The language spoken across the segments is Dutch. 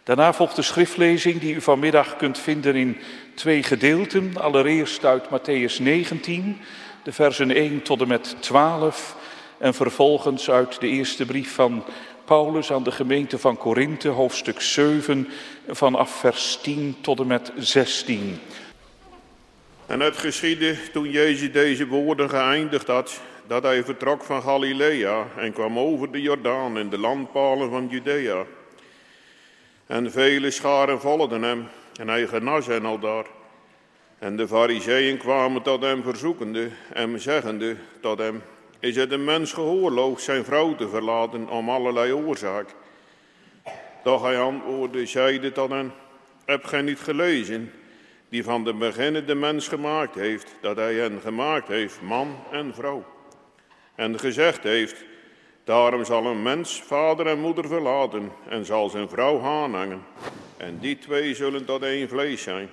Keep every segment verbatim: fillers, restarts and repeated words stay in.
Daarna volgt de schriftlezing die u vanmiddag kunt vinden in twee gedeelten. Allereerst uit Mattheüs negentien, de versen één tot en met twaalf. En vervolgens uit de eerste brief van Paulus aan de gemeente van Korinthe, hoofdstuk zeven, vanaf vers tien tot en met zestien. En het geschiedde toen Jezus deze woorden geëindigd had, dat hij vertrok van Galilea en kwam over de Jordaan in de landpalen van Judea. En vele scharen volgden hem, en hij genas hen aldaar. En de Farizeeën kwamen tot hem verzoekende, hem zeggende tot hem: is het een mens gehoorloofd zijn vrouw te verlaten om allerlei oorzaak? Doch hij antwoordde, zeide tot hen: heb gij niet gelezen, die van de beginnen de mens gemaakt heeft, dat hij hen gemaakt heeft, man en vrouw? En gezegd heeft, daarom zal een mens vader en moeder verlaten en zal zijn vrouw aanhangen. En die twee zullen tot één vlees zijn.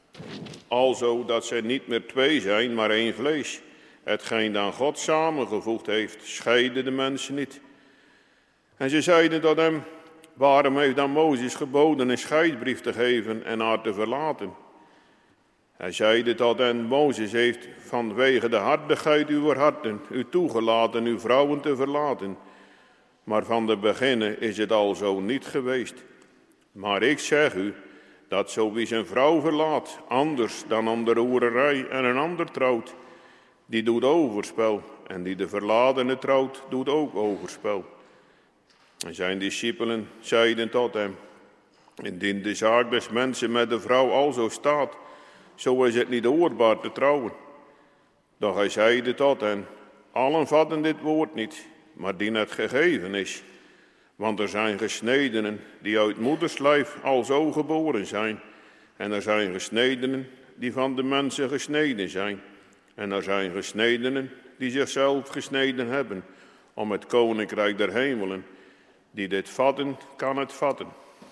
Alzo dat zij niet meer twee zijn, maar één vlees. Hetgeen dan God samengevoegd heeft, scheiden de mensen niet. En ze zeiden tot hem: waarom heeft dan Mozes geboden een scheidsbrief te geven en haar te verlaten? Hij zeide tot hen: Mozes heeft vanwege de hardigheid uw harten u toegelaten uw vrouwen te verlaten. Maar van de beginnen is het al zo niet geweest. Maar ik zeg u, dat zo wie zijn vrouw verlaat, anders dan om de hoererij en een ander trouwt, die doet overspel. En die de verlatene trouwt, doet ook overspel. En zijn discipelen zeiden tot hem: indien de zaak des mensen met de vrouw alzo staat, zo is het niet oorbaar te trouwen. Doch hij zeide tot hen: allen vatten dit woord niet, maar die het gegeven is. Want er zijn gesnedenen die uit moederslijf alzo geboren zijn. En er zijn gesnedenen die van de mensen gesneden zijn. En er zijn gesnedenen die zichzelf gesneden hebben om het koninkrijk der hemelen. Die dit vatten, kan het vatten.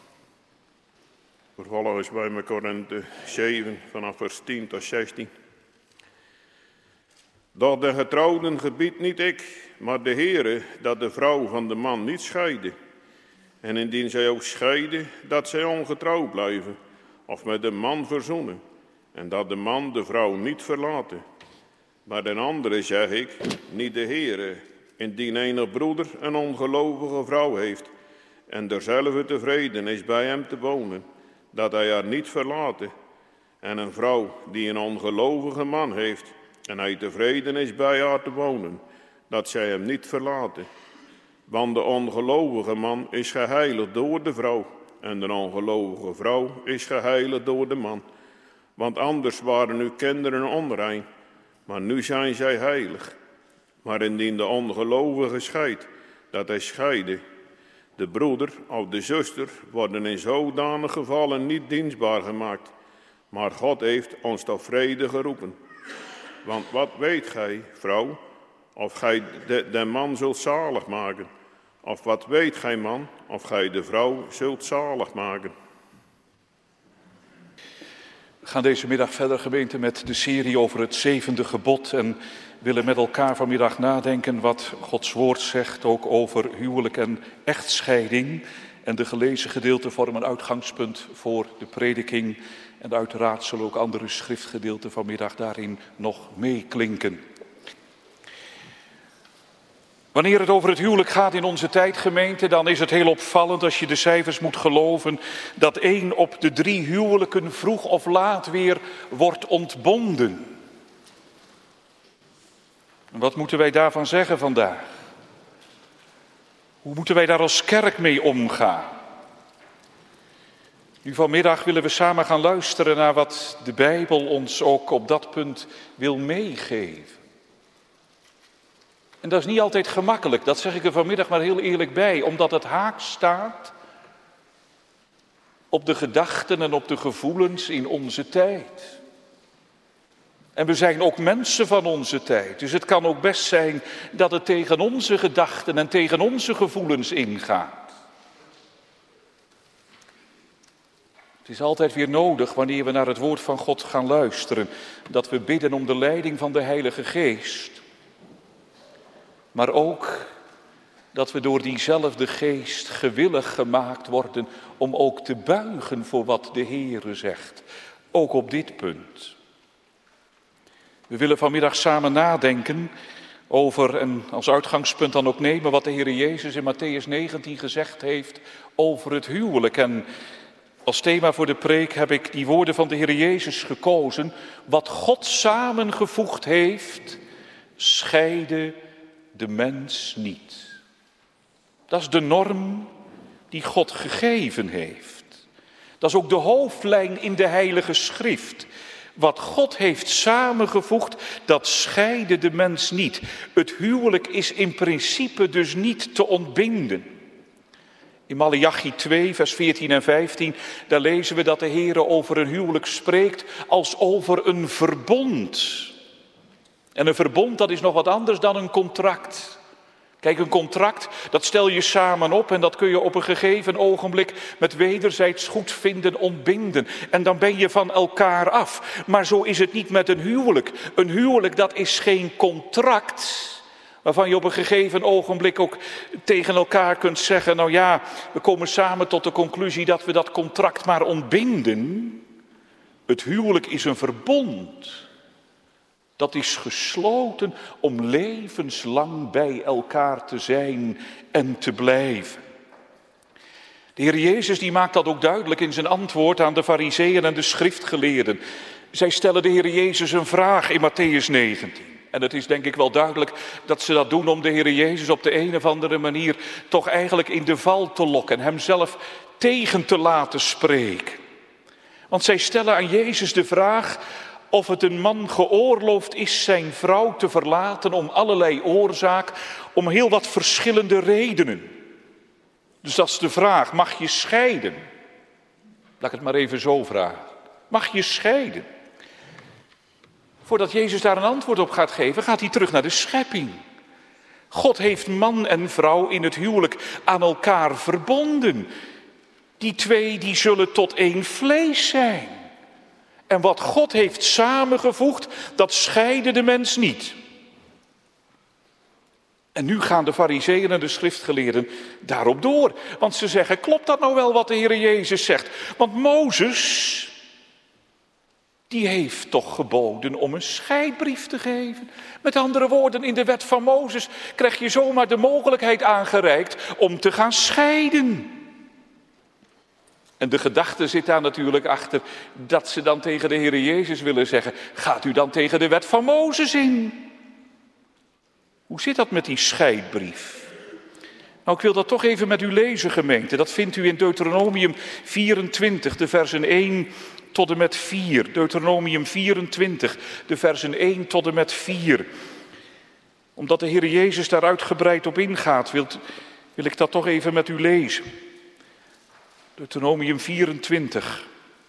Vervolgens bij Korinthe zeven, vanaf vers tien tot zestien. Doch de getrouwden gebiedt niet ik, maar de Heere, dat de vrouw van de man niet scheide. En indien zij ook scheiden, dat zij ongetrouwd blijven, of met de man verzoenen. En dat de man de vrouw niet verlaten. Maar den andere zeg ik, niet de Heere, indien enig broeder een ongelovige vrouw heeft, en derzelve tevreden is bij hem te wonen, dat hij haar niet verlaten. En een vrouw die een ongelovige man heeft, en hij tevreden is bij haar te wonen, dat zij hem niet verlaten. Want de ongelovige man is geheiligd door de vrouw, en de ongelovige vrouw is geheiligd door de man. Want anders waren uw kinderen onrein, maar nu zijn zij heilig. Maar indien de ongelovige scheidt, dat hij scheide, de broeder of de zuster worden in zodanige gevallen niet dienstbaar gemaakt. Maar God heeft ons tot vrede geroepen. Want wat weet gij, vrouw, of gij de, de man zult zalig maken? Of wat weet gij, man, of gij de vrouw zult zalig maken? We gaan deze middag verder, gemeente, met de serie over het zevende gebod en willen met elkaar vanmiddag nadenken wat Gods woord zegt, ook over huwelijk en echtscheiding. En de gelezen gedeelten vormen uitgangspunt voor de prediking. En uiteraard zullen ook andere schriftgedeelten vanmiddag daarin nog meeklinken. Wanneer het over het huwelijk gaat in onze tijd, gemeente, dan is het heel opvallend als je de cijfers moet geloven dat één op de drie huwelijken vroeg of laat weer wordt ontbonden. En wat moeten wij daarvan zeggen vandaag? Hoe moeten wij daar als kerk mee omgaan? Nu vanmiddag willen we samen gaan luisteren naar wat de Bijbel ons ook op dat punt wil meegeven. En dat is niet altijd gemakkelijk, dat zeg ik er vanmiddag maar heel eerlijk bij, omdat het haaks staat op de gedachten en op de gevoelens in onze tijd. En we zijn ook mensen van onze tijd, dus het kan ook best zijn dat het tegen onze gedachten en tegen onze gevoelens ingaat. Het is altijd weer nodig, wanneer we naar het woord van God gaan luisteren, dat we bidden om de leiding van de Heilige Geest. Maar ook dat we door diezelfde geest gewillig gemaakt worden om ook te buigen voor wat de Heere zegt. Ook op dit punt. We willen vanmiddag samen nadenken over, en als uitgangspunt dan ook nemen, wat de Heere Jezus in Mattheüs negentien gezegd heeft over het huwelijk. En als thema voor de preek heb ik die woorden van de Heere Jezus gekozen. Wat God samengevoegd heeft, scheide de mens niet. Dat is de norm die God gegeven heeft. Dat is ook de hoofdlijn in de Heilige Schrift. Wat God heeft samengevoegd, dat scheide de mens niet. Het huwelijk is in principe dus niet te ontbinden. In Maleachi twee, vers veertien en vijftien, daar lezen we dat de Heere over een huwelijk spreekt als over een verbond. En een verbond, dat is nog wat anders dan een contract. Kijk, een contract, dat stel je samen op en dat kun je op een gegeven ogenblik met wederzijds goedvinden ontbinden. En dan ben je van elkaar af. Maar zo is het niet met een huwelijk. Een huwelijk, dat is geen contract waarvan je op een gegeven ogenblik ook tegen elkaar kunt zeggen, nou ja, we komen samen tot de conclusie dat we dat contract maar ontbinden. Het huwelijk is een verbond. Dat is gesloten om levenslang bij elkaar te zijn en te blijven. De Heer Jezus die maakt dat ook duidelijk in zijn antwoord aan de Farizeeën en de schriftgeleerden. Zij stellen de Heer Jezus een vraag in Mattheüs negentien. En het is denk ik wel duidelijk dat ze dat doen om de Heer Jezus op de een of andere manier toch eigenlijk in de val te lokken. Hem zelf tegen te laten spreken. Want zij stellen aan Jezus de vraag of het een man geoorloofd is zijn vrouw te verlaten om allerlei oorzaak, om heel wat verschillende redenen. Dus dat is de vraag, mag je scheiden? Laat ik het maar even zo vragen. Mag je scheiden? Voordat Jezus daar een antwoord op gaat geven, gaat hij terug naar de schepping. God heeft man en vrouw in het huwelijk aan elkaar verbonden. Die twee die zullen tot één vlees zijn. En wat God heeft samengevoegd, dat scheide de mens niet. En nu gaan de Farizeeën en de schriftgeleerden daarop door. Want ze zeggen, klopt dat nou wel wat de Heer Jezus zegt? Want Mozes, die heeft toch geboden om een scheidbrief te geven. Met andere woorden, in de wet van Mozes krijg je zomaar de mogelijkheid aangereikt om te gaan scheiden. En de gedachte zit daar natuurlijk achter dat ze dan tegen de Heer Jezus willen zeggen, gaat u dan tegen de wet van Mozes in? Hoe zit dat met die scheidbrief? Nou, ik wil dat toch even met u lezen, gemeente. Dat vindt u in Deuteronomium vierentwintig, de versen één tot en met vier. Deuteronomium vierentwintig, de versen één tot en met vier. Omdat de Heer Jezus daar uitgebreid op ingaat, wil, wil ik dat toch even met u lezen. Deuteronomium vierentwintig.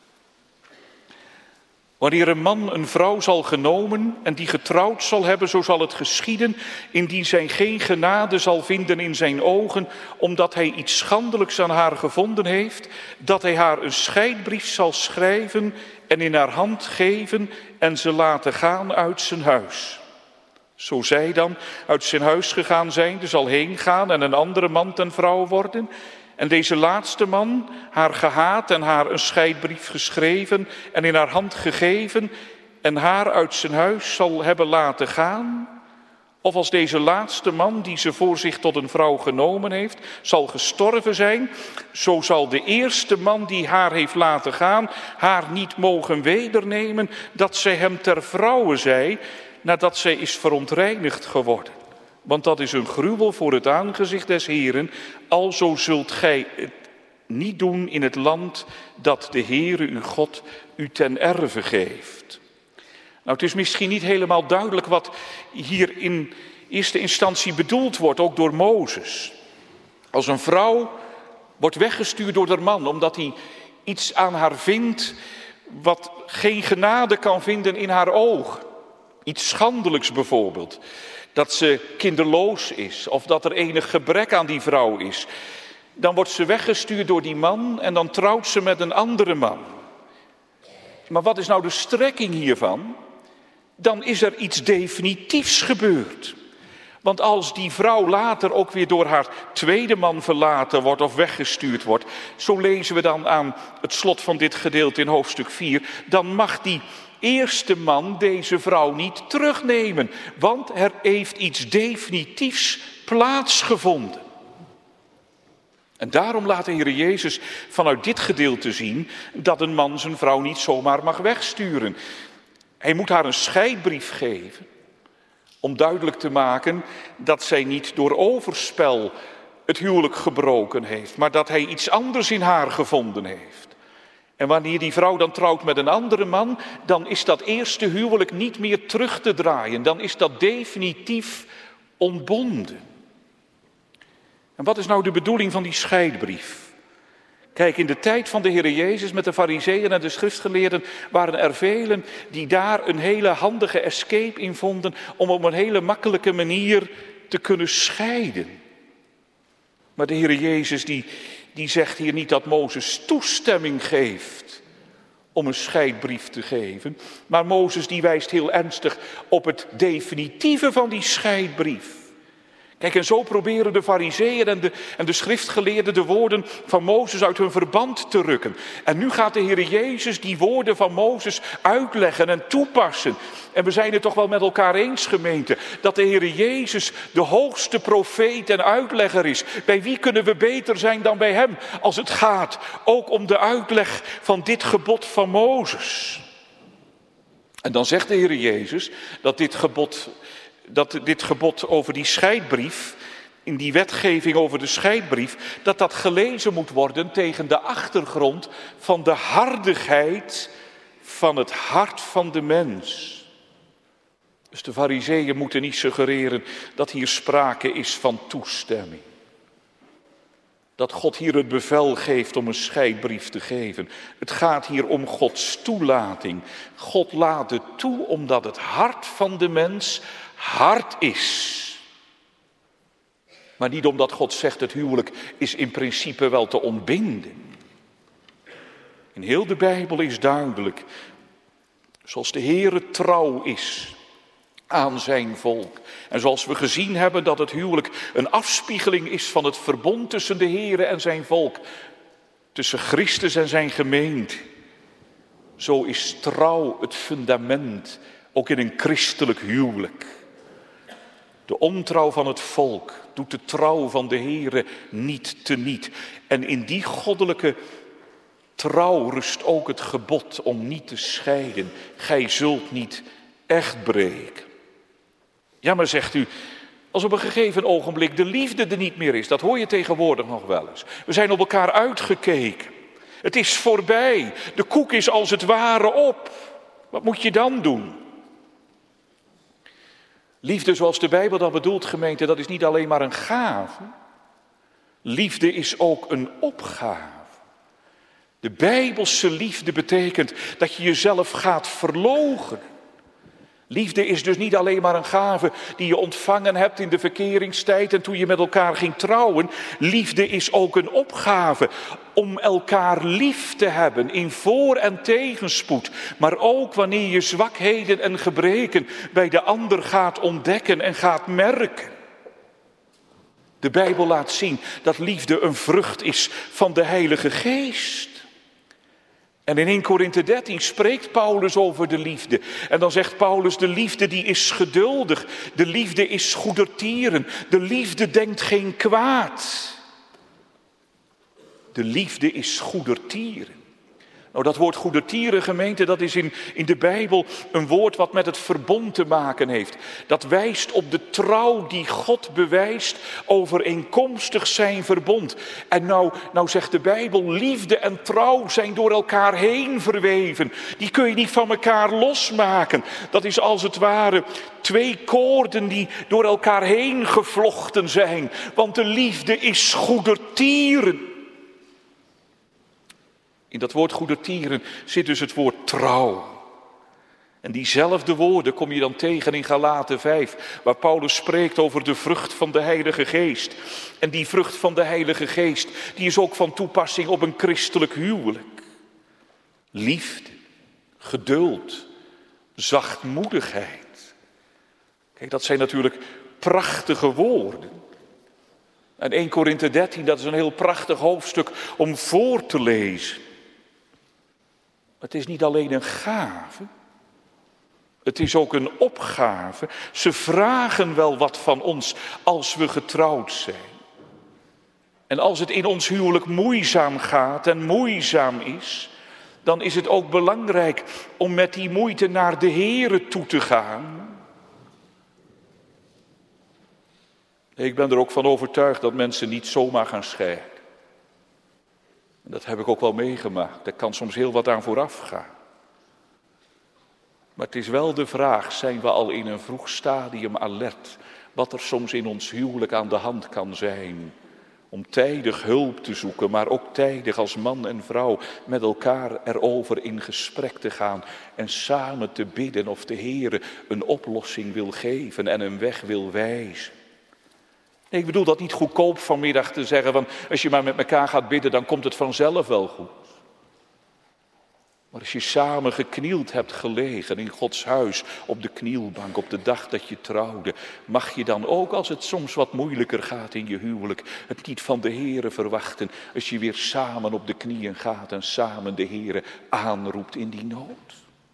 Wanneer een man een vrouw zal genomen en die getrouwd zal hebben, zo zal het geschieden, indien zij geen genade zal vinden in zijn ogen, omdat hij iets schandelijks aan haar gevonden heeft, dat hij haar een scheidbrief zal schrijven en in haar hand geven en ze laten gaan uit zijn huis. Zo zij dan uit zijn huis gegaan zijnde zal heen gaan en een andere man ten vrouw worden. En deze laatste man, haar gehaat en haar een scheidbrief geschreven en in haar hand gegeven en haar uit zijn huis zal hebben laten gaan. Of als deze laatste man, die ze voor zich tot een vrouw genomen heeft, zal gestorven zijn, zo zal de eerste man die haar heeft laten gaan, haar niet mogen wedernemen, dat zij hem ter vrouwe zij, nadat zij is verontreinigd geworden. Want dat is een gruwel voor het aangezicht des Heeren, alzo zult gij het niet doen in het land dat de Heere uw God u ten erve geeft. Nou, het is misschien niet helemaal duidelijk wat hier in eerste instantie bedoeld wordt, ook door Mozes. Als een vrouw wordt weggestuurd door haar man, omdat hij iets aan haar vindt wat geen genade kan vinden in haar ogen. Iets schandelijks bijvoorbeeld. Dat ze kinderloos is of dat er enig gebrek aan die vrouw is. Dan wordt ze weggestuurd door die man en dan trouwt ze met een andere man. Maar wat is nou de strekking hiervan? Dan is er iets definitiefs gebeurd. Want als die vrouw later ook weer door haar tweede man verlaten wordt of weggestuurd wordt, zo lezen we dan aan het slot van dit gedeelte in hoofdstuk vier, dan mag die eerste man deze vrouw niet terugnemen, want er heeft iets definitiefs plaatsgevonden. En daarom laat de Heer Jezus vanuit dit gedeelte zien dat een man zijn vrouw niet zomaar mag wegsturen. Hij moet haar een scheidbrief geven om duidelijk te maken dat zij niet door overspel het huwelijk gebroken heeft, maar dat hij iets anders in haar gevonden heeft. En wanneer die vrouw dan trouwt met een andere man, dan is dat eerste huwelijk niet meer terug te draaien. Dan is dat definitief ontbonden. En wat is nou de bedoeling van die scheidbrief? Kijk, in de tijd van de Heer Jezus met de Farizeeën en de schriftgeleerden waren er velen die daar een hele handige escape in vonden om op een hele makkelijke manier te kunnen scheiden. Maar de Heer Jezus die, die zegt hier niet dat Mozes toestemming geeft om een scheidbrief te geven, maar Mozes die wijst heel ernstig op het definitieve van die scheidbrief. Kijk, en zo proberen de Farizeeën en de, en de schriftgeleerden de woorden van Mozes uit hun verband te rukken. En nu gaat de Heer Jezus die woorden van Mozes uitleggen en toepassen. En we zijn het toch wel met elkaar eens, gemeente, dat de Heer Jezus de hoogste profeet en uitlegger is. Bij wie kunnen we beter zijn dan bij hem als het gaat ook om de uitleg van dit gebod van Mozes? En dan zegt de Heer Jezus dat dit gebod... dat dit gebod over die scheidbrief, in die wetgeving over de scheidbrief, dat dat gelezen moet worden tegen de achtergrond van de hardigheid van het hart van de mens. Dus de Farizeeën moeten niet suggereren dat hier sprake is van toestemming. Dat God hier het bevel geeft om een scheidbrief te geven. Het gaat hier om Gods toelating. God laat het toe omdat het hart van de mens hard is. Maar niet omdat God zegt het huwelijk is in principe wel te ontbinden. In heel de Bijbel is duidelijk, zoals de Heere trouw is aan zijn volk. En zoals we gezien hebben dat het huwelijk een afspiegeling is van het verbond tussen de Heere en zijn volk. Tussen Christus en zijn gemeente. Zo is trouw het fundament, ook in een christelijk huwelijk. De ontrouw van het volk doet de trouw van de Heere niet teniet. En in die goddelijke trouw rust ook het gebod om niet te scheiden. Gij zult niet echt breken. Ja, maar zegt u, als op een gegeven ogenblik de liefde er niet meer is, dat hoor je tegenwoordig nog wel eens. We zijn op elkaar uitgekeken. Het is voorbij. De koek is als het ware op. Wat moet je dan doen? Liefde zoals de Bijbel dat bedoelt, gemeente, dat is niet alleen maar een gave. Liefde is ook een opgave. De Bijbelse liefde betekent dat je jezelf gaat verloochenen. Liefde is dus niet alleen maar een gave die je ontvangen hebt in de verkeringstijd en toen je met elkaar ging trouwen. Liefde is ook een opgave om elkaar lief te hebben in voor- en tegenspoed. Maar ook wanneer je zwakheden en gebreken bij de ander gaat ontdekken en gaat merken. De Bijbel laat zien dat liefde een vrucht is van de Heilige Geest. En in eerste Korinthe dertien spreekt Paulus over de liefde. En dan zegt Paulus, de liefde die is geduldig. De liefde is goedertieren. De liefde denkt geen kwaad. De liefde is goedertieren. Nou, dat woord goedertieren, gemeente, dat is in, in de Bijbel een woord wat met het verbond te maken heeft. Dat wijst op de trouw die God bewijst overeenkomstig zijn verbond. En nou, nou zegt de Bijbel, liefde en trouw zijn door elkaar heen verweven. Die kun je niet van elkaar losmaken. Dat is als het ware twee koorden die door elkaar heen gevlochten zijn. Want de liefde is goedertieren. In dat woord goedertieren zit dus het woord trouw. En diezelfde woorden kom je dan tegen in Galaten vijf, waar Paulus spreekt over de vrucht van de Heilige Geest. En die vrucht van de Heilige Geest, die is ook van toepassing op een christelijk huwelijk. Liefde, geduld, zachtmoedigheid. Kijk, dat zijn natuurlijk prachtige woorden. En Eerste Korinthe dertien, dat is een heel prachtig hoofdstuk om voor te lezen. Het is niet alleen een gave, het is ook een opgave. Ze vragen wel wat van ons als we getrouwd zijn. En als het in ons huwelijk moeizaam gaat en moeizaam is, dan is het ook belangrijk om met die moeite naar de Heere toe te gaan. Ik ben er ook van overtuigd dat mensen niet zomaar gaan scheiden. En dat heb ik ook wel meegemaakt. Daar kan soms heel wat aan vooraf gaan. Maar het is wel de vraag, zijn we al in een vroeg stadium alert wat er soms in ons huwelijk aan de hand kan zijn? Om tijdig hulp te zoeken, maar ook tijdig als man en vrouw met elkaar erover in gesprek te gaan en samen te bidden of de Heere een oplossing wil geven en een weg wil wijzen. Nee, ik bedoel dat niet goedkoop vanmiddag te zeggen van als je maar met elkaar gaat bidden, dan komt het vanzelf wel goed. Maar als je samen geknield hebt gelegen in Gods huis, op de knielbank, op de dag dat je trouwde, mag je dan ook, als het soms wat moeilijker gaat in je huwelijk, het niet van de Heere verwachten, als je weer samen op de knieën gaat en samen de Heere aanroept in die nood.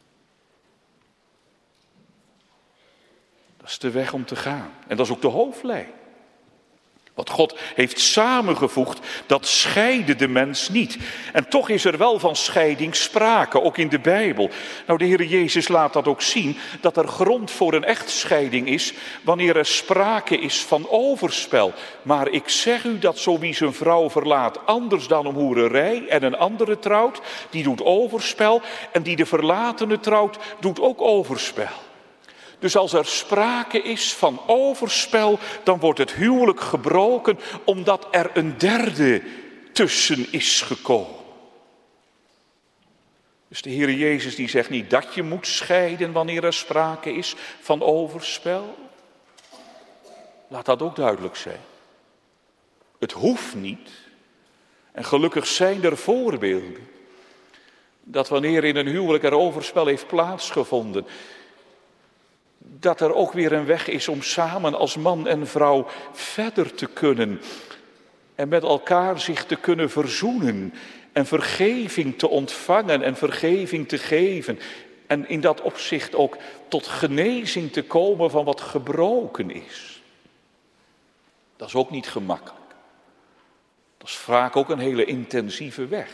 Dat is de weg om te gaan. En dat is ook de hoofdlijn. Wat God heeft samengevoegd, dat scheidde de mens niet. En toch is er wel van scheiding sprake, ook in de Bijbel. Nou, de Heer Jezus laat dat ook zien, dat er grond voor een echtscheiding is, wanneer er sprake is van overspel. Maar ik zeg u dat zo wie zijn vrouw verlaat, anders dan om hoererij en een andere trouwt, die doet overspel. En die de verlatene trouwt, doet ook overspel. Dus als er sprake is van overspel, dan wordt het huwelijk gebroken omdat er een derde tussen is gekomen. Dus de Heer Jezus die zegt niet dat je moet scheiden wanneer er sprake is van overspel. Laat dat ook duidelijk zijn. Het hoeft niet. En gelukkig zijn er voorbeelden dat wanneer in een huwelijk er overspel heeft plaatsgevonden, dat er ook weer een weg is om samen als man en vrouw verder te kunnen. En met elkaar zich te kunnen verzoenen. En vergeving te ontvangen en vergeving te geven. En in dat opzicht ook tot genezing te komen van wat gebroken is. Dat is ook niet gemakkelijk. Dat is vaak ook een hele intensieve weg.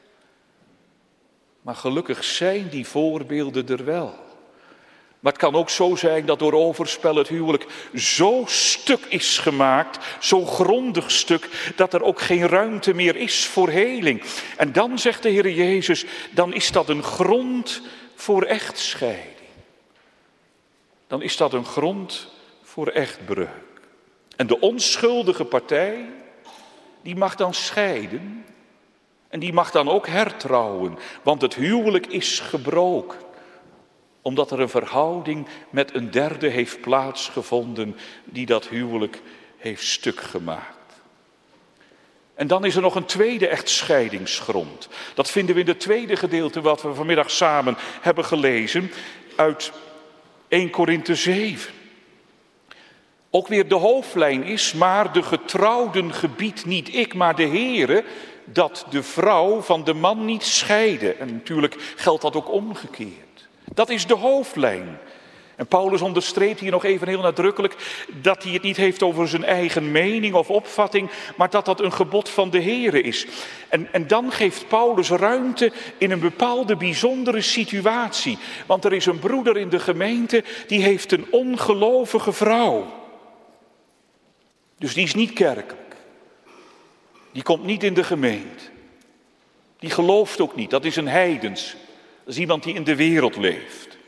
Maar gelukkig zijn die voorbeelden er wel. Maar het kan ook zo zijn dat door overspel het huwelijk zo stuk is gemaakt, zo grondig stuk, dat er ook geen ruimte meer is voor heling. En dan zegt de Heer Jezus, dan is dat een grond voor echtscheiding. Dan is dat een grond voor echtbreuk. En de onschuldige partij, die mag dan scheiden. En die mag dan ook hertrouwen, want het huwelijk is gebroken. Omdat er een verhouding met een derde heeft plaatsgevonden die dat huwelijk heeft stuk gemaakt. En dan is er nog een tweede echtscheidingsgrond. Dat vinden we in het tweede gedeelte wat we vanmiddag samen hebben gelezen uit Eerste Korinthe zeven. Ook weer de hoofdlijn is, maar de getrouwden gebiedt niet ik, maar de Heere, dat de vrouw van de man niet scheide. En natuurlijk geldt dat ook omgekeerd. Dat is de hoofdlijn. En Paulus onderstreept hier nog even heel nadrukkelijk dat hij het niet heeft over zijn eigen mening of opvatting, maar dat dat een gebod van de Heere is. En, en dan geeft Paulus ruimte in een bepaalde bijzondere situatie. Want er is een broeder in de gemeente die heeft een ongelovige vrouw. Dus die is niet kerkelijk. Die komt niet in de gemeente. Die gelooft ook niet, dat is een heidens. Dat is iemand die in de wereld leeft.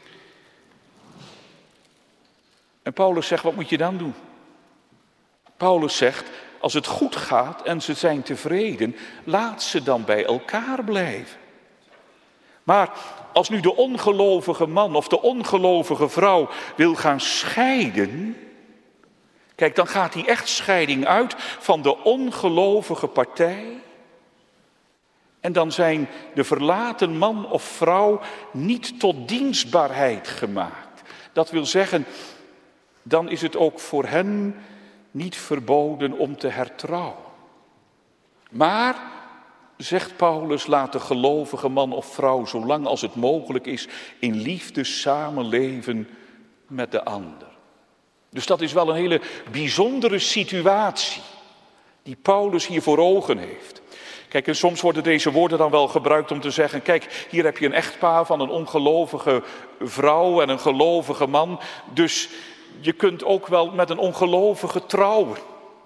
En Paulus zegt, wat moet je dan doen? Paulus zegt, als het goed gaat en ze zijn tevreden, laat ze dan bij elkaar blijven. Maar als nu de ongelovige man of de ongelovige vrouw wil gaan scheiden, kijk, dan gaat die echtscheiding uit van de ongelovige partij. En dan zijn de verlaten man of vrouw niet tot dienstbaarheid gemaakt. Dat wil zeggen, dan is het ook voor hen niet verboden om te hertrouwen. Maar, zegt Paulus, laat de gelovige man of vrouw, zolang als het mogelijk is, in liefde samenleven met de ander. Dus dat is wel een hele bijzondere situatie die Paulus hier voor ogen heeft. Kijk, en soms worden deze woorden dan wel gebruikt om te zeggen, kijk, hier heb je een echtpaar van een ongelovige vrouw en een gelovige man, dus je kunt ook wel met een ongelovige trouwen.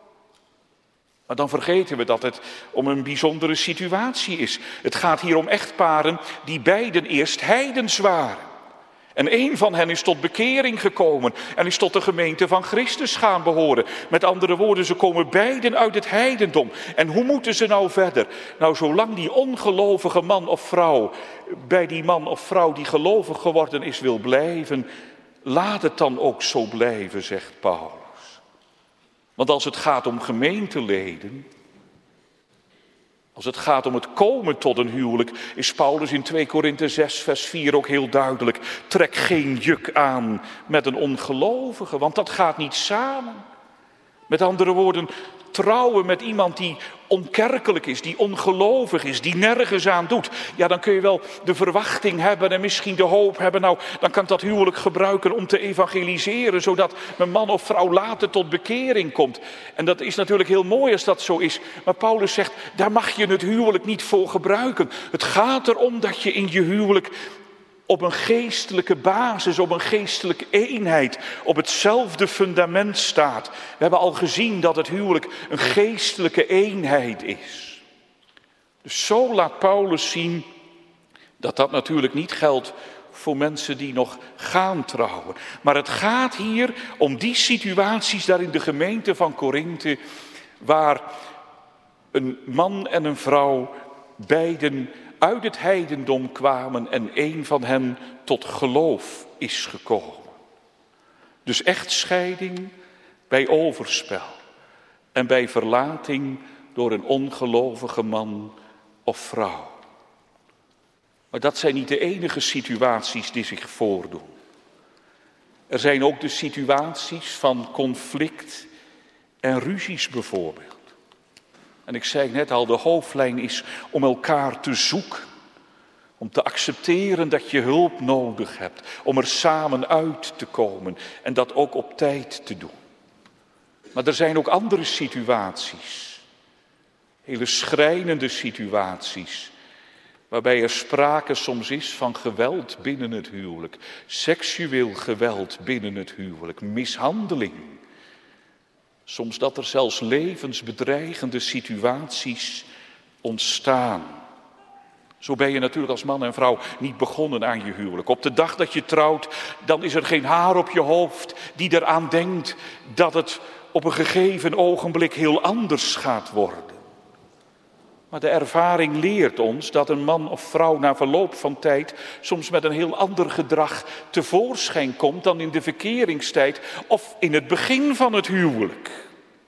Maar dan vergeten we dat het om een bijzondere situatie is. Het gaat hier om echtparen die beiden eerst heidens waren. En één van hen is tot bekering gekomen en is tot de gemeente van Christus gaan behoren. Met andere woorden, ze komen beiden uit het heidendom. En hoe moeten ze nou verder? Nou, zolang die ongelovige man of vrouw bij die man of vrouw die gelovig geworden is wil blijven, laat het dan ook zo blijven, zegt Paulus. Want als het gaat om gemeenteleden, als het gaat om het komen tot een huwelijk, is Paulus in twee Korinthe zes vers vier ook heel duidelijk. Trek geen juk aan met een ongelovige, want dat gaat niet samen. Met andere woorden, trouwen met iemand die onkerkelijk is, die ongelovig is, die nergens aan doet. Ja, dan kun je wel de verwachting hebben en misschien de hoop hebben. Nou, dan kan ik dat huwelijk gebruiken om te evangeliseren, zodat mijn man of vrouw later tot bekering komt. En dat is natuurlijk heel mooi als dat zo is. Maar Paulus zegt, daar mag je het huwelijk niet voor gebruiken. Het gaat erom dat je in je huwelijk op een geestelijke basis, op een geestelijke eenheid, op hetzelfde fundament staat. We hebben al gezien dat het huwelijk een geestelijke eenheid is. Dus zo laat Paulus zien dat dat natuurlijk niet geldt voor mensen die nog gaan trouwen. Maar het gaat hier om die situaties daar in de gemeente van Korinthe, waar een man en een vrouw beiden uit het heidendom kwamen en een van hen tot geloof is gekomen. Dus echtscheiding bij overspel en bij verlating door een ongelovige man of vrouw. Maar dat zijn niet de enige situaties die zich voordoen. Er zijn ook de situaties van conflict en ruzies bijvoorbeeld. En ik zei net al, de hoofdlijn is om elkaar te zoeken. Om te accepteren dat je hulp nodig hebt. Om er samen uit te komen. En dat ook op tijd te doen. Maar er zijn ook andere situaties. Hele schrijnende situaties. Waarbij er sprake soms is van geweld binnen het huwelijk. Seksueel geweld binnen het huwelijk. Mishandeling. Soms dat er zelfs levensbedreigende situaties ontstaan. Zo ben je natuurlijk als man en vrouw niet begonnen aan je huwelijk. Op de dag dat je trouwt, dan is er geen haar op je hoofd die eraan denkt dat het op een gegeven ogenblik heel anders gaat worden. Maar de ervaring leert ons dat een man of vrouw na verloop van tijd soms met een heel ander gedrag tevoorschijn komt dan in de verkeringstijd of in het begin van het huwelijk.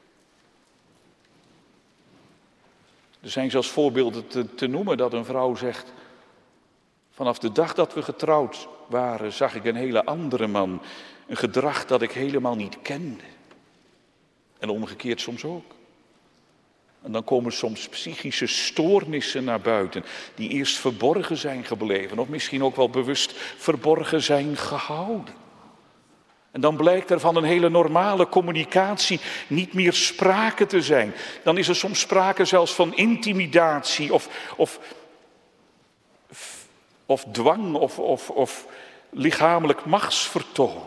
Er zijn zelfs voorbeelden te, te noemen dat een vrouw zegt, vanaf de dag dat we getrouwd waren zag ik een hele andere man, een gedrag dat ik helemaal niet kende. En omgekeerd soms ook. En dan komen soms psychische stoornissen naar buiten, die eerst verborgen zijn gebleven, of misschien ook wel bewust verborgen zijn gehouden. En dan blijkt er van een hele normale communicatie niet meer sprake te zijn. Dan is er soms sprake zelfs van intimidatie of, of, of dwang of, of, of lichamelijk machtsvertoon.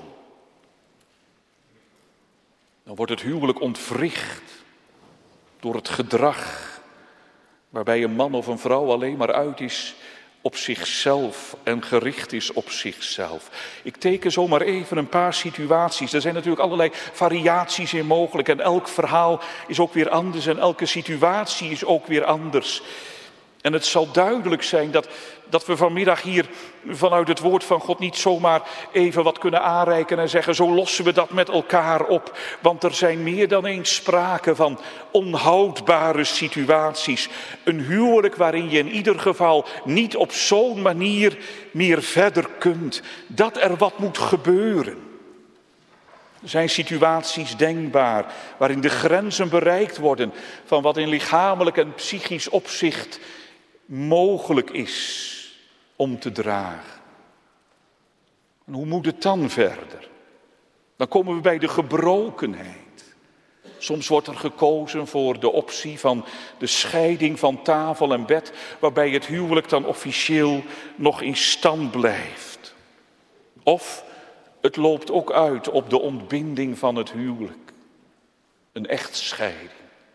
Dan wordt het huwelijk ontwricht door het gedrag waarbij een man of een vrouw alleen maar uit is op zichzelf en gericht is op zichzelf. Ik teken zomaar even een paar situaties. Er zijn natuurlijk allerlei variaties in mogelijk en elk verhaal is ook weer anders en elke situatie is ook weer anders. En het zal duidelijk zijn dat, dat we vanmiddag hier vanuit het woord van God niet zomaar even wat kunnen aanreiken en zeggen, zo lossen we dat met elkaar op. Want er zijn meer dan eens sprake van onhoudbare situaties. Een huwelijk waarin je in ieder geval niet op zo'n manier meer verder kunt. Dat er wat moet gebeuren. Er zijn situaties denkbaar waarin de grenzen bereikt worden van wat in lichamelijk en psychisch opzicht mogelijk is om te dragen. En hoe moet het dan verder? Dan komen we bij de gebrokenheid. Soms wordt er gekozen voor de optie van de scheiding van tafel en bed, waarbij het huwelijk dan officieel nog in stand blijft. Of het loopt ook uit op de ontbinding van het huwelijk. Een echtscheiding.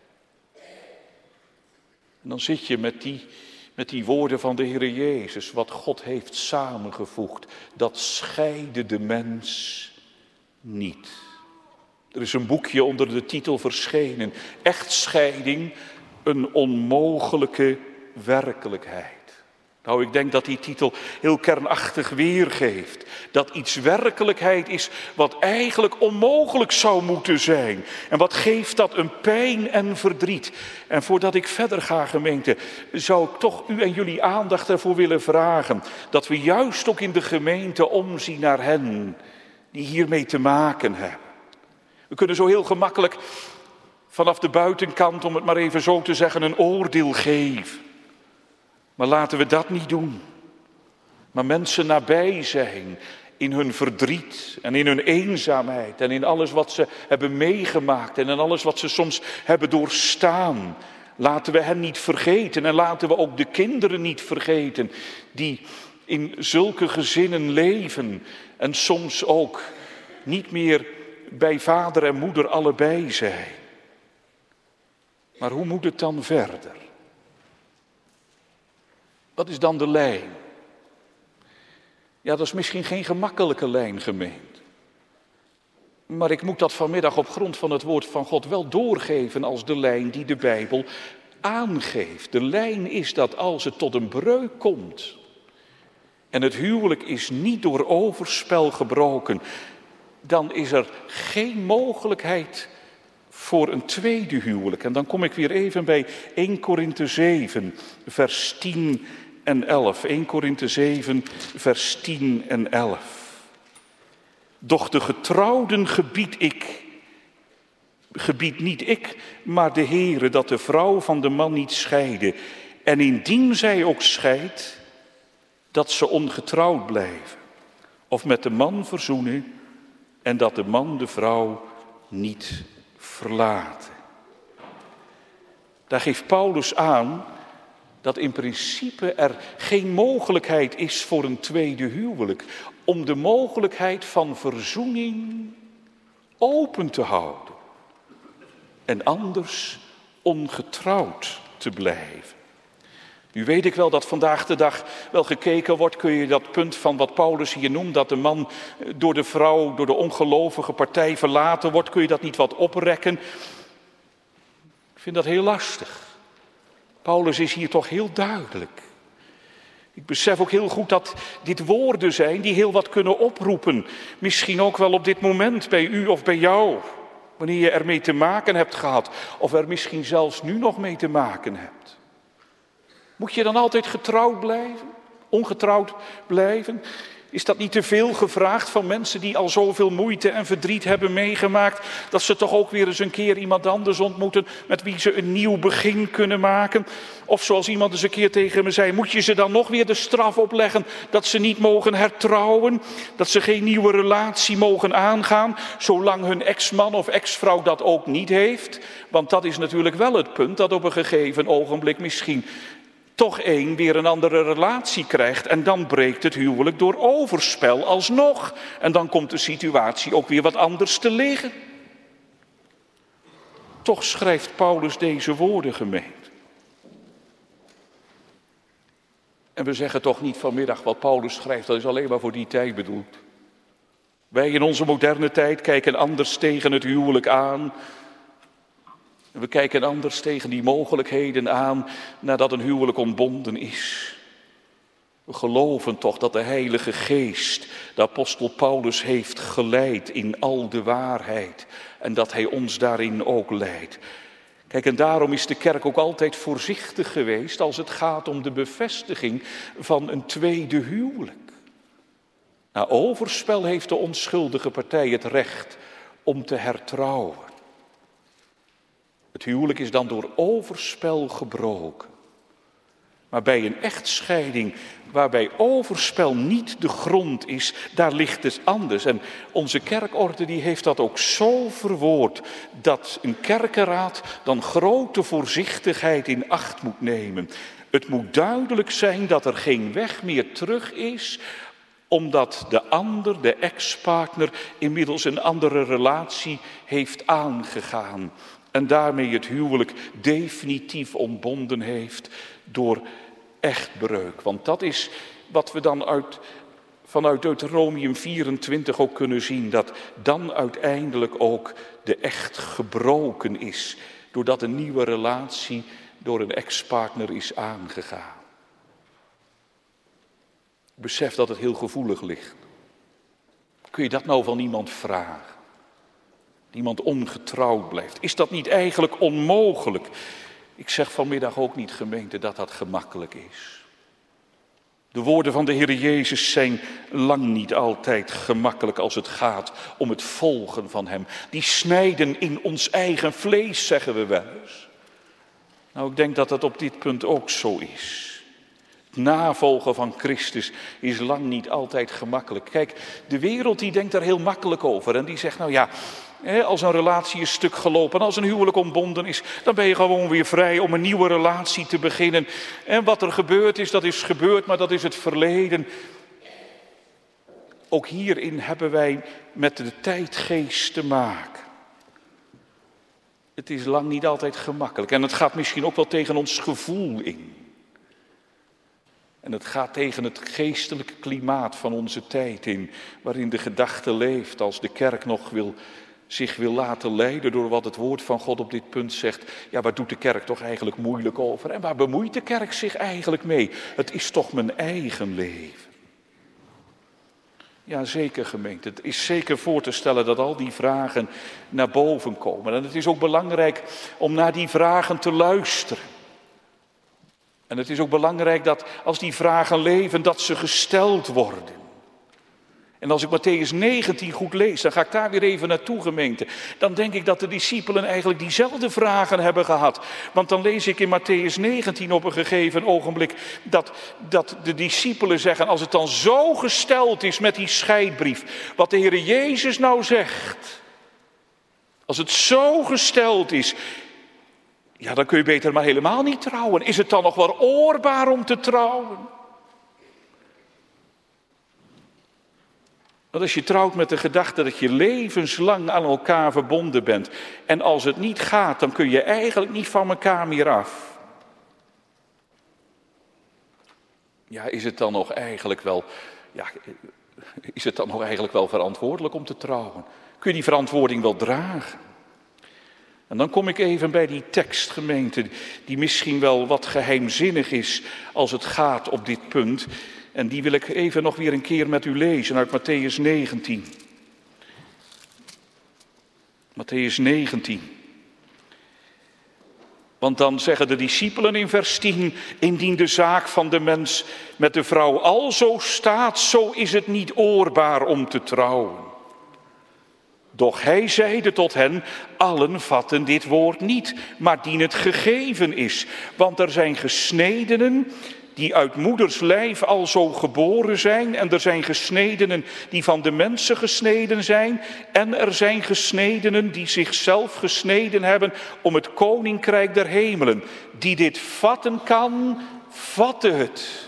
En dan zit je met die, met die woorden van de Heere Jezus, wat God heeft samengevoegd, dat scheide de mens niet. Er is een boekje onder de titel verschenen, Echtscheiding, een onmogelijke werkelijkheid. Nou, ik denk dat die titel heel kernachtig weergeeft. Dat iets werkelijkheid is wat eigenlijk onmogelijk zou moeten zijn. En wat geeft dat een pijn en verdriet. En voordat ik verder ga, gemeente, zou ik toch u en jullie aandacht ervoor willen vragen. Dat we juist ook in de gemeente omzien naar hen die hiermee te maken hebben. We kunnen zo heel gemakkelijk vanaf de buitenkant, om het maar even zo te zeggen, een oordeel geven. Maar laten we dat niet doen. Maar mensen nabij zijn in hun verdriet en in hun eenzaamheid en in alles wat ze hebben meegemaakt en in alles wat ze soms hebben doorstaan. Laten we hen niet vergeten en laten we ook de kinderen niet vergeten die in zulke gezinnen leven en soms ook niet meer bij vader en moeder allebei zijn. Maar hoe moet het dan verder? Wat is dan de lijn? Ja, dat is misschien geen gemakkelijke lijn, gemeente. Maar ik moet dat vanmiddag op grond van het woord van God wel doorgeven als de lijn die de Bijbel aangeeft. De lijn is dat als het tot een breuk komt en het huwelijk is niet door overspel gebroken, dan is er geen mogelijkheid voor een tweede huwelijk. En dan kom ik weer even bij Eerste Korinthe zeven, vers tien en elf. Eerste Korinthe zeven, vers tien en elf. Doch de getrouwden gebied ik, gebied niet ik, maar de Heere, dat de vrouw van de man niet scheide. En indien zij ook scheidt, dat ze ongetrouwd blijven. Of met de man verzoenen en dat de man de vrouw niet verlaten. Daar geeft Paulus aan dat in principe er geen mogelijkheid is voor een tweede huwelijk. Om de mogelijkheid van verzoening open te houden. En anders ongetrouwd te blijven. Nu weet ik wel dat vandaag de dag wel gekeken wordt, kun je dat punt van wat Paulus hier noemt, dat de man door de vrouw, door de ongelovige partij verlaten wordt, kun je dat niet wat oprekken? Ik vind dat heel lastig. Paulus is hier toch heel duidelijk. Ik besef ook heel goed dat dit woorden zijn die heel wat kunnen oproepen. Misschien ook wel op dit moment bij u of bij jou. Wanneer je ermee te maken hebt gehad. Of er misschien zelfs nu nog mee te maken hebt. Moet je dan altijd getrouwd blijven? Ongetrouwd blijven? Is dat niet te veel gevraagd van mensen die al zoveel moeite en verdriet hebben meegemaakt, dat ze toch ook weer eens een keer iemand anders ontmoeten met wie ze een nieuw begin kunnen maken? Of zoals iemand eens een keer tegen me zei, moet je ze dan nog weer de straf opleggen dat ze niet mogen hertrouwen? Dat ze geen nieuwe relatie mogen aangaan, zolang hun ex-man of ex-vrouw dat ook niet heeft? Want dat is natuurlijk wel het punt, dat op een gegeven ogenblik misschien toch één weer een andere relatie krijgt en dan breekt het huwelijk door overspel alsnog. En dan komt de situatie ook weer wat anders te liggen. Toch schrijft Paulus deze woorden, gemeente. En we zeggen toch niet vanmiddag wat Paulus schrijft, dat is alleen maar voor die tijd bedoeld. Wij in onze moderne tijd kijken anders tegen het huwelijk aan. We kijken anders tegen die mogelijkheden aan nadat een huwelijk ontbonden is. We geloven toch dat de Heilige Geest de apostel Paulus heeft geleid in al de waarheid. En dat hij ons daarin ook leidt. Kijk, en daarom is de kerk ook altijd voorzichtig geweest als het gaat om de bevestiging van een tweede huwelijk. Na overspel heeft de onschuldige partij het recht om te hertrouwen. Het huwelijk is dan door overspel gebroken. Maar bij een echtscheiding waarbij overspel niet de grond is, daar ligt het anders. En onze kerkorde die heeft dat ook zo verwoord, dat een kerkenraad dan grote voorzichtigheid in acht moet nemen. Het moet duidelijk zijn dat er geen weg meer terug is, omdat de ander, de ex-partner, inmiddels een andere relatie heeft aangegaan. En daarmee het huwelijk definitief ontbonden heeft door echtbreuk. Want dat is wat we dan uit, vanuit Deuteronomium vierentwintig ook kunnen zien. Dat dan uiteindelijk ook de echt gebroken is. Doordat een nieuwe relatie door een ex-partner is aangegaan. Besef dat het heel gevoelig ligt. Kun je dat nou van iemand vragen? Iemand ongetrouwd blijft. Is dat niet eigenlijk onmogelijk? Ik zeg vanmiddag ook niet, gemeente, dat dat gemakkelijk is. De woorden van de Heer Jezus zijn lang niet altijd gemakkelijk als het gaat om het volgen van Hem. Die snijden in ons eigen vlees, zeggen we wel eens. Nou, ik denk dat dat op dit punt ook zo is. Het navolgen van Christus is lang niet altijd gemakkelijk. Kijk, de wereld die denkt daar heel makkelijk over en die zegt, nou ja, als een relatie is stuk gelopen, als een huwelijk ontbonden is, dan ben je gewoon weer vrij om een nieuwe relatie te beginnen. En wat er gebeurd is, dat is gebeurd, maar dat is het verleden. Ook hierin hebben wij met de tijdgeest te maken. Het is lang niet altijd gemakkelijk en het gaat misschien ook wel tegen ons gevoel in. En het gaat tegen het geestelijke klimaat van onze tijd in, waarin de gedachte leeft als de kerk nog wil, zich wil laten leiden door wat het woord van God op dit punt zegt. Ja, waar doet de kerk toch eigenlijk moeilijk over? En waar bemoeit de kerk zich eigenlijk mee? Het is toch mijn eigen leven. Ja, zeker gemeente. Het is zeker voor te stellen dat al die vragen naar boven komen. En het is ook belangrijk om naar die vragen te luisteren. En het is ook belangrijk dat als die vragen leven, dat ze gesteld worden. En als ik Mattheüs negentien goed lees, dan ga ik daar weer even naartoe, gemeente. Dan denk ik dat de discipelen eigenlijk diezelfde vragen hebben gehad. Want dan lees ik in Mattheüs negentien op een gegeven ogenblik dat, dat de discipelen zeggen, als het dan zo gesteld is met die scheidbrief, wat de Heer Jezus nou zegt. Als het zo gesteld is, ja, dan kun je beter maar helemaal niet trouwen. Is het dan nog wel oorbaar om te trouwen? Want als je trouwt met de gedachte dat je levenslang aan elkaar verbonden bent. En als het niet gaat, dan kun je eigenlijk niet van elkaar meer af. Ja, is het dan nog eigenlijk wel, ja, is het dan nog eigenlijk wel verantwoordelijk om te trouwen? Kun je die verantwoording wel dragen? En dan kom ik even bij die tekst, gemeente, die misschien wel wat geheimzinnig is als het gaat op dit punt. En die wil ik even nog weer een keer met u lezen uit Mattheüs negentien. Mattheüs negentien. Want dan zeggen de discipelen in vers tien, indien de zaak van de mens met de vrouw alzo staat, zo is het niet oorbaar om te trouwen. Doch hij zeide tot hen, allen vatten dit woord niet, maar dien het gegeven is. Want er zijn gesnedenen die uit moeders lijf al zo geboren zijn. En er zijn gesnedenen die van de mensen gesneden zijn. En er zijn gesnedenen die zichzelf gesneden hebben om het koninkrijk der hemelen. Die dit vatten kan, vatte het.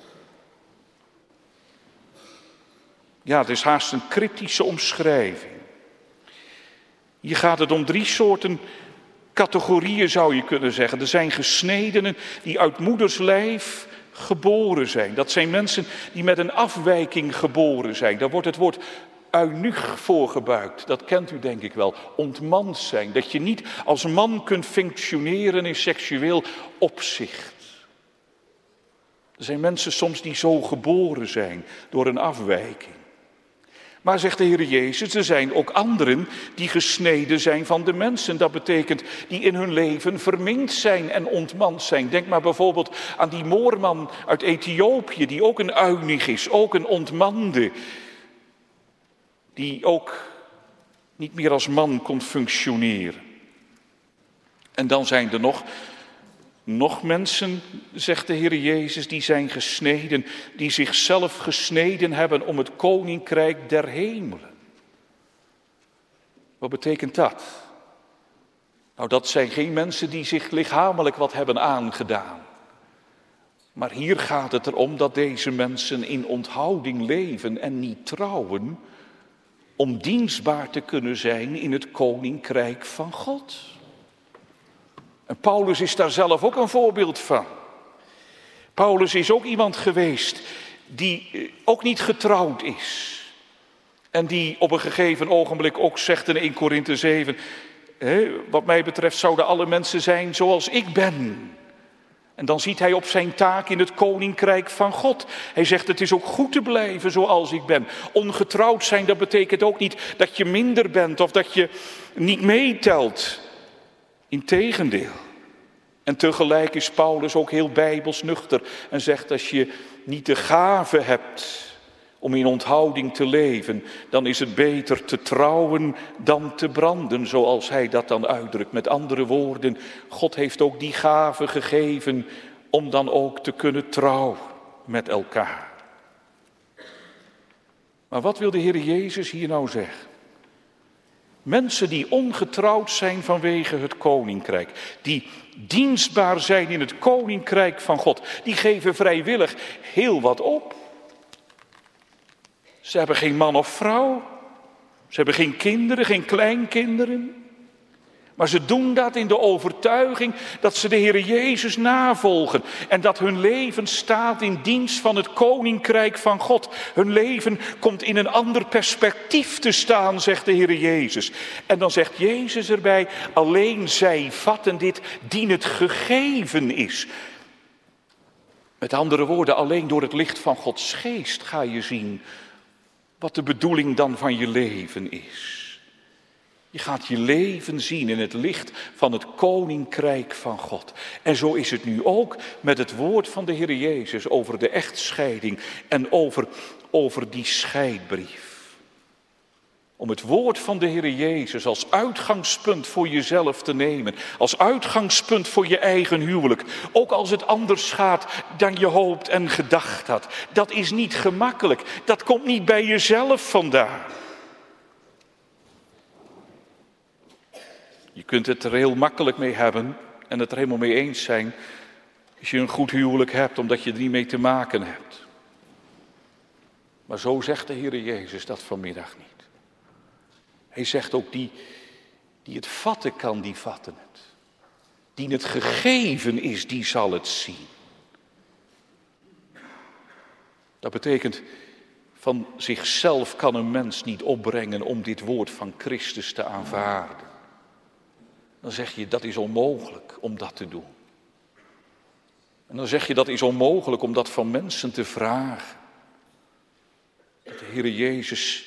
Ja, het is haast een cryptische omschrijving. Hier gaat het om drie soorten categorieën, zou je kunnen zeggen. Er zijn gesnedenen die uit moeders lijf geboren zijn. Dat zijn mensen die met een afwijking geboren zijn. Daar wordt het woord eunuch voor gebruikt. Dat kent u denk ik wel. Ontmand zijn. Dat je niet als man kunt functioneren in seksueel opzicht. Er zijn mensen soms die zo geboren zijn door een afwijking. Maar zegt de Heer Jezus, er zijn ook anderen die gesneden zijn van de mensen. Dat betekent die in hun leven verminkt zijn en ontmand zijn. Denk maar bijvoorbeeld aan die moorman uit Ethiopië, die ook een eunuch is, ook een ontmande. Die ook niet meer als man kon functioneren. En dan zijn er nog, nog mensen, zegt de Heer Jezus, die zijn gesneden, die zichzelf gesneden hebben om het koninkrijk der hemelen. Wat betekent dat? Nou, dat zijn geen mensen die zich lichamelijk wat hebben aangedaan. Maar hier gaat het erom dat deze mensen in onthouding leven en niet trouwen, om dienstbaar te kunnen zijn in het koninkrijk van God. En Paulus is daar zelf ook een voorbeeld van. Paulus is ook iemand geweest die ook niet getrouwd is. En die op een gegeven ogenblik ook zegt in eerste Korinthe zeven... Hè, wat mij betreft zouden alle mensen zijn zoals ik ben. En dan ziet hij op zijn taak in het koninkrijk van God. Hij zegt, het is ook goed te blijven zoals ik ben. Ongetrouwd zijn, dat betekent ook niet dat je minder bent of dat je niet meetelt. Integendeel. En tegelijk is Paulus ook heel bijbels nuchter en zegt, als je niet de gave hebt om in onthouding te leven, dan is het beter te trouwen dan te branden, zoals hij dat dan uitdrukt. Met andere woorden, God heeft ook die gave gegeven om dan ook te kunnen trouwen met elkaar. Maar wat wil de Heer Jezus hier nou zeggen? Mensen die ongetrouwd zijn vanwege het koninkrijk, die dienstbaar zijn in het koninkrijk van God, die geven vrijwillig heel wat op. Ze hebben geen man of vrouw, ze hebben geen kinderen, geen kleinkinderen. Maar ze doen dat in de overtuiging dat ze de Heer Jezus navolgen. En dat hun leven staat in dienst van het koninkrijk van God. Hun leven komt in een ander perspectief te staan, zegt de Heer Jezus. En dan zegt Jezus erbij, alleen zij vatten dit dien het gegeven is. Met andere woorden, alleen door het licht van Gods geest ga je zien wat de bedoeling dan van je leven is. Je gaat je leven zien in het licht van het koninkrijk van God. En zo is het nu ook met het woord van de Heer Jezus over de echtscheiding en over, over die scheidbrief. Om het woord van de Heer Jezus als uitgangspunt voor jezelf te nemen. Als uitgangspunt voor je eigen huwelijk. Ook als het anders gaat dan je hoopt en gedacht had. Dat is niet gemakkelijk. Dat komt niet bij jezelf vandaan. Je kunt het er heel makkelijk mee hebben en het er helemaal mee eens zijn als je een goed huwelijk hebt, omdat je er niet mee te maken hebt. Maar zo zegt de Heer Jezus dat vanmiddag niet. Hij zegt ook, die, die het vatten kan, die vatten het. Die het gegeven is, die zal het zien. Dat betekent, van zichzelf kan een mens niet opbrengen om dit woord van Christus te aanvaarden. Dan zeg je, dat is onmogelijk om dat te doen. En dan zeg je, dat is onmogelijk om dat van mensen te vragen. Dat de Heer Jezus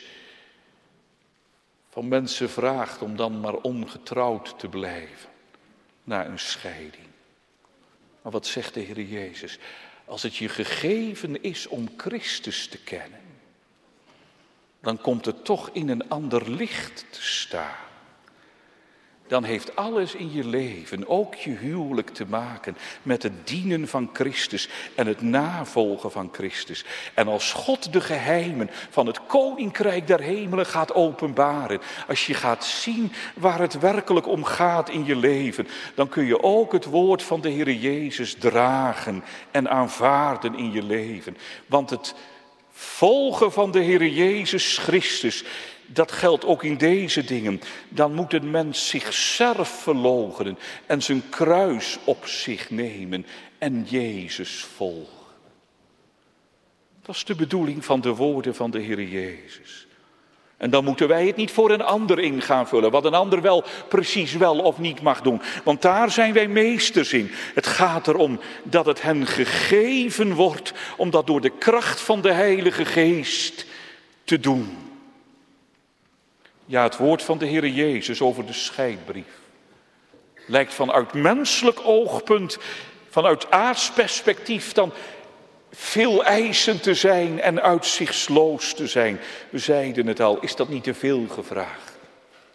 van mensen vraagt om dan maar ongetrouwd te blijven na een scheiding. Maar wat zegt de Heer Jezus? Als het je gegeven is om Christus te kennen, dan komt het toch in een ander licht te staan. Dan heeft alles in je leven, ook je huwelijk, te maken met het dienen van Christus en het navolgen van Christus. En als God de geheimen van het koninkrijk der hemelen gaat openbaren, als je gaat zien waar het werkelijk om gaat in je leven, dan kun je ook het woord van de Heer Jezus dragen en aanvaarden in je leven. Want het volgen van de Heer Jezus Christus, dat geldt ook in deze dingen. Dan moet een mens zichzelf verloochenen en zijn kruis op zich nemen en Jezus volgen. Dat is de bedoeling van de woorden van de Heer Jezus. En dan moeten wij het niet voor een ander in gaan vullen, wat een ander wel precies wel of niet mag doen. Want daar zijn wij meesters in. Het gaat erom dat het hen gegeven wordt om dat door de kracht van de Heilige Geest te doen. Ja, het woord van de Heer Jezus over de scheidbrief lijkt vanuit menselijk oogpunt, vanuit aards perspectief dan veel eisend te zijn en uitzichtsloos te zijn. We zeiden het al, is dat niet te veel gevraagd?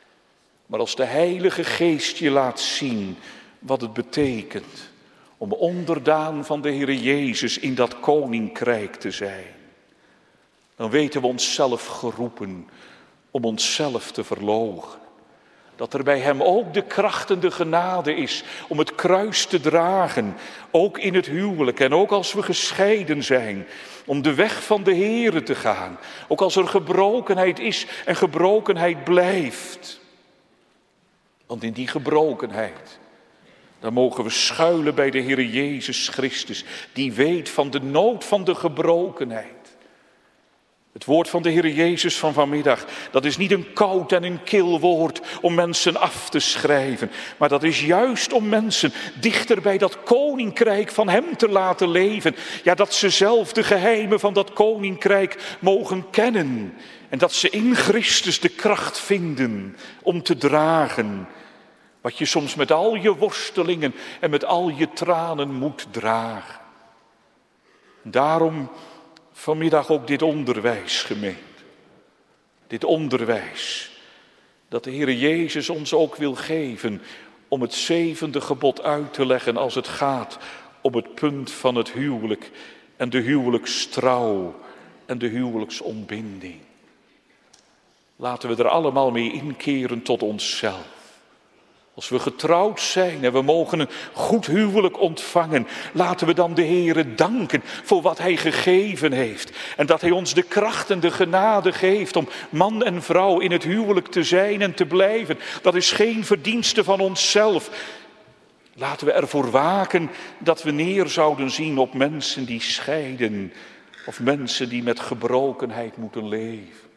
Maar als de Heilige Geest je laat zien wat het betekent om onderdaan van de Heer Jezus in dat koninkrijk te zijn, dan weten we onszelf geroepen om onszelf te verloochenen. Dat er bij hem ook de kracht en de genade is om het kruis te dragen, ook in het huwelijk en ook als we gescheiden zijn, om de weg van de Heere te gaan. Ook als er gebrokenheid is en gebrokenheid blijft. Want in die gebrokenheid, dan mogen we schuilen bij de Heere Jezus Christus, die weet van de nood van de gebrokenheid. Het woord van de Heer Jezus van vanmiddag, dat is niet een koud en een kil woord om mensen af te schrijven. Maar dat is juist om mensen dichter bij dat koninkrijk van hem te laten leven. Ja, dat ze zelf de geheimen van dat koninkrijk mogen kennen. En dat ze in Christus de kracht vinden om te dragen wat je soms met al je worstelingen en met al je tranen moet dragen. Daarom vanmiddag ook dit onderwijs, gemeente. Dit onderwijs dat de Heer Jezus ons ook wil geven om het zevende gebod uit te leggen als het gaat om het punt van het huwelijk en de huwelijkstrouw en de huwelijksontbinding. Laten we er allemaal mee inkeren tot onszelf. Als we getrouwd zijn en we mogen een goed huwelijk ontvangen, laten we dan de Heere danken voor wat Hij gegeven heeft. En dat Hij ons de kracht en de genade geeft om man en vrouw in het huwelijk te zijn en te blijven. Dat is geen verdienste van onszelf. Laten we ervoor waken dat we neer zouden zien op mensen die scheiden of mensen die met gebrokenheid moeten leven.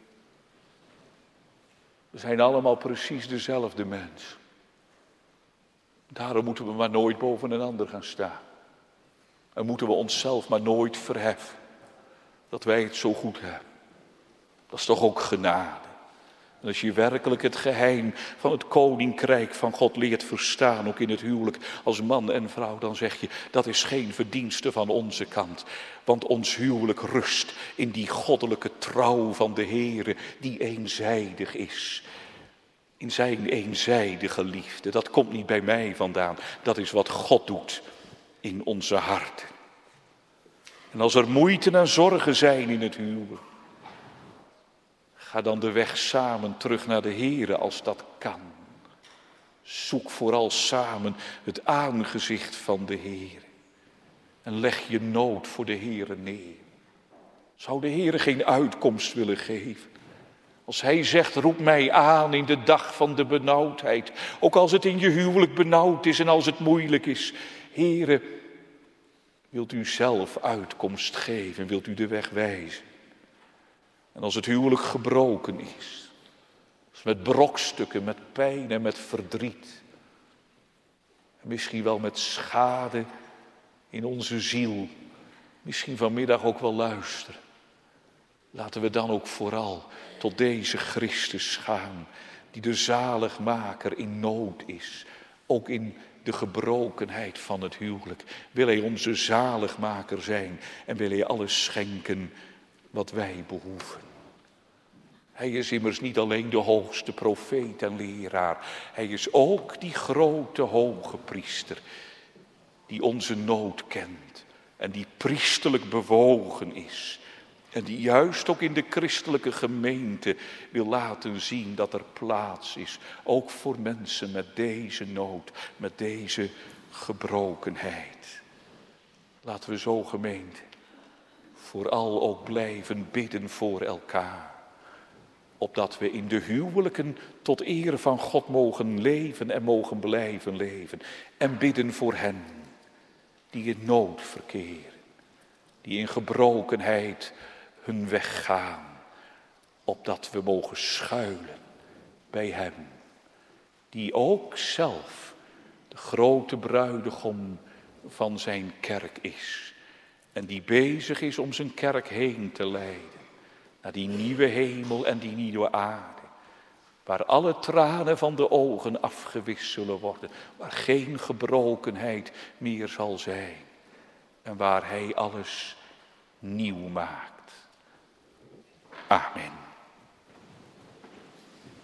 We zijn allemaal precies dezelfde mens. Daarom moeten we maar nooit boven een ander gaan staan. En moeten we onszelf maar nooit verheffen. Dat wij het zo goed hebben. Dat is toch ook genade. En als je werkelijk het geheim van het koninkrijk van God leert verstaan, ook in het huwelijk als man en vrouw, dan zeg je, dat is geen verdienste van onze kant. Want ons huwelijk rust in die goddelijke trouw van de Heere, die eenzijdig is. In zijn eenzijdige liefde. Dat komt niet bij mij vandaan. Dat is wat God doet in onze harten. En als er moeite en zorgen zijn in het huwelijk, ga dan de weg samen terug naar de Heere als dat kan. Zoek vooral samen het aangezicht van de Heere. En leg je nood voor de Heere neer. Zou de Heere geen uitkomst willen geven? Als Hij zegt, roep mij aan in de dag van de benauwdheid. Ook als het in je huwelijk benauwd is en als het moeilijk is. Heere, wilt u zelf uitkomst geven? Wilt u de weg wijzen? En als het huwelijk gebroken is. Als met brokstukken, met pijn en met verdriet. En misschien wel met schade in onze ziel. Misschien vanmiddag ook wel luisteren. Laten we dan ook vooral tot deze Christus gaan, die de zaligmaker in nood is. Ook in de gebrokenheid van het huwelijk. Wil Hij onze zaligmaker zijn en wil Hij alles schenken wat wij behoeven. Hij is immers niet alleen de hoogste profeet en leraar. Hij is ook die grote hoge priester die onze nood kent en die priesterlijk bewogen is. En die juist ook in de christelijke gemeente wil laten zien dat er plaats is. Ook voor mensen met deze nood, met deze gebrokenheid. Laten we zo, gemeente, vooral ook blijven bidden voor elkaar. Opdat we in de huwelijken tot eer van God mogen leven en mogen blijven leven. En bidden voor hen die in nood verkeren. Die in gebrokenheid hun weg gaan, opdat we mogen schuilen bij Hem, die ook zelf de grote bruidegom van zijn kerk is en die bezig is om zijn kerk heen te leiden naar die nieuwe hemel en die nieuwe aarde, waar alle tranen van de ogen afgewist zullen worden, waar geen gebrokenheid meer zal zijn en waar Hij alles nieuw maakt. Amen.